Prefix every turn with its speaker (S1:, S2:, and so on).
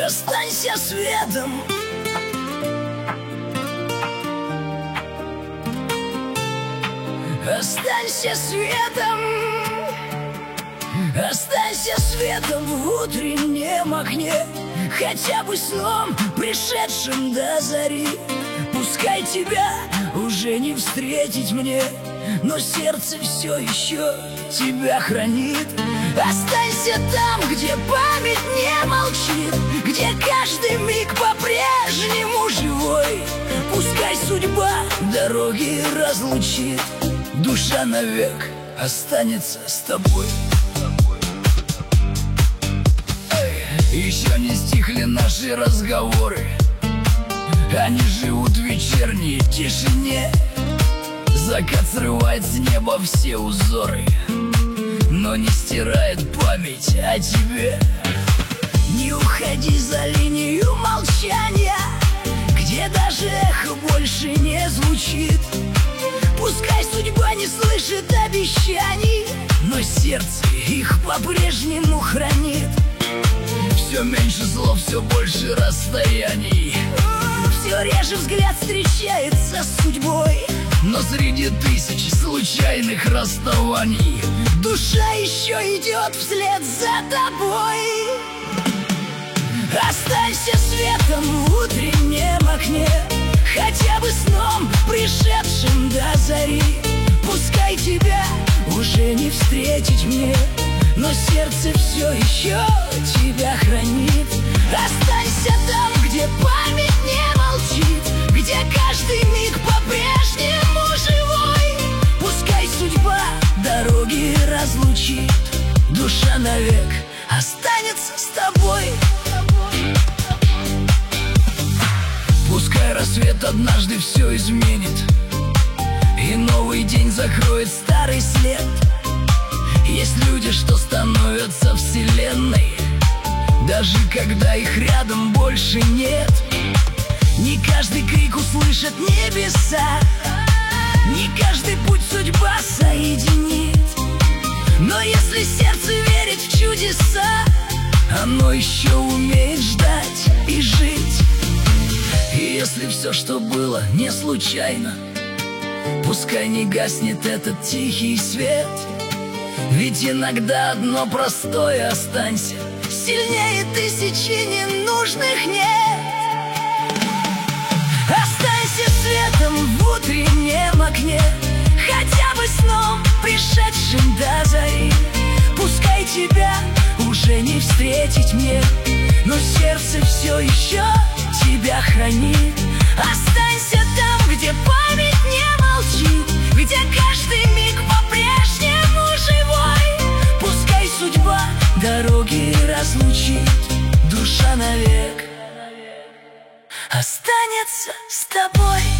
S1: Останься светом. Останься светом. Останься светом в утреннем окне, хотя бы сном, пришедшим до зари. Пускай тебя уже не встретить мне, но сердце все еще тебя хранит. Останься там, где память не молчит, где каждый миг по-прежнему живой. Пускай судьба дороги разлучит, душа навек останется с тобой. Еще не стихли наши разговоры, они живут в вечерней тишине. Закат срывает с неба все узоры, но не стирает память о тебе. Не уходи за линию молчания, где даже эхо больше не звучит. Пускай судьба не слышит обещаний, но сердце их по-прежнему хранит. Все меньше слов, все больше расстояний, все реже взгляд встречается с судьбой. Но среди тысяч случайных расставаний душа еще идет вслед за тобой. Останься светом в утреннем окне, хотя бы сном, пришедшим до зари. Пускай тебя уже не встретить мне, но сердце все еще тебя хранит. Останься там, где память не молчит, где каждый миг по-прежнему живой. Пускай судьба дороги разлучит, душа навек останется с тобой. Пускай рассвет однажды все изменит, и новый день закроет старый след. Есть люди, что становятся вселенной, даже когда их рядом больше нет. Не каждый крик услышат небеса, не каждый путь судьба соединит. Но если сердце верит в чудеса, оно еще умеет ждать и жить. И если все, что было, не случайно, пускай не гаснет этот тихий свет. Ведь иногда одно простое останься сильнее тысячи ненужных нет. Останься светом в утреннем окне, хотя бы сном, пришедшим до зари. Пускай тебя уже не встретить мне, но сердце все еще тебя хранит. Останься там, где память не молчит, где каждый миг по-прежнему живой. Пускай судьба дороги разлучит, душа навек останется с тобой.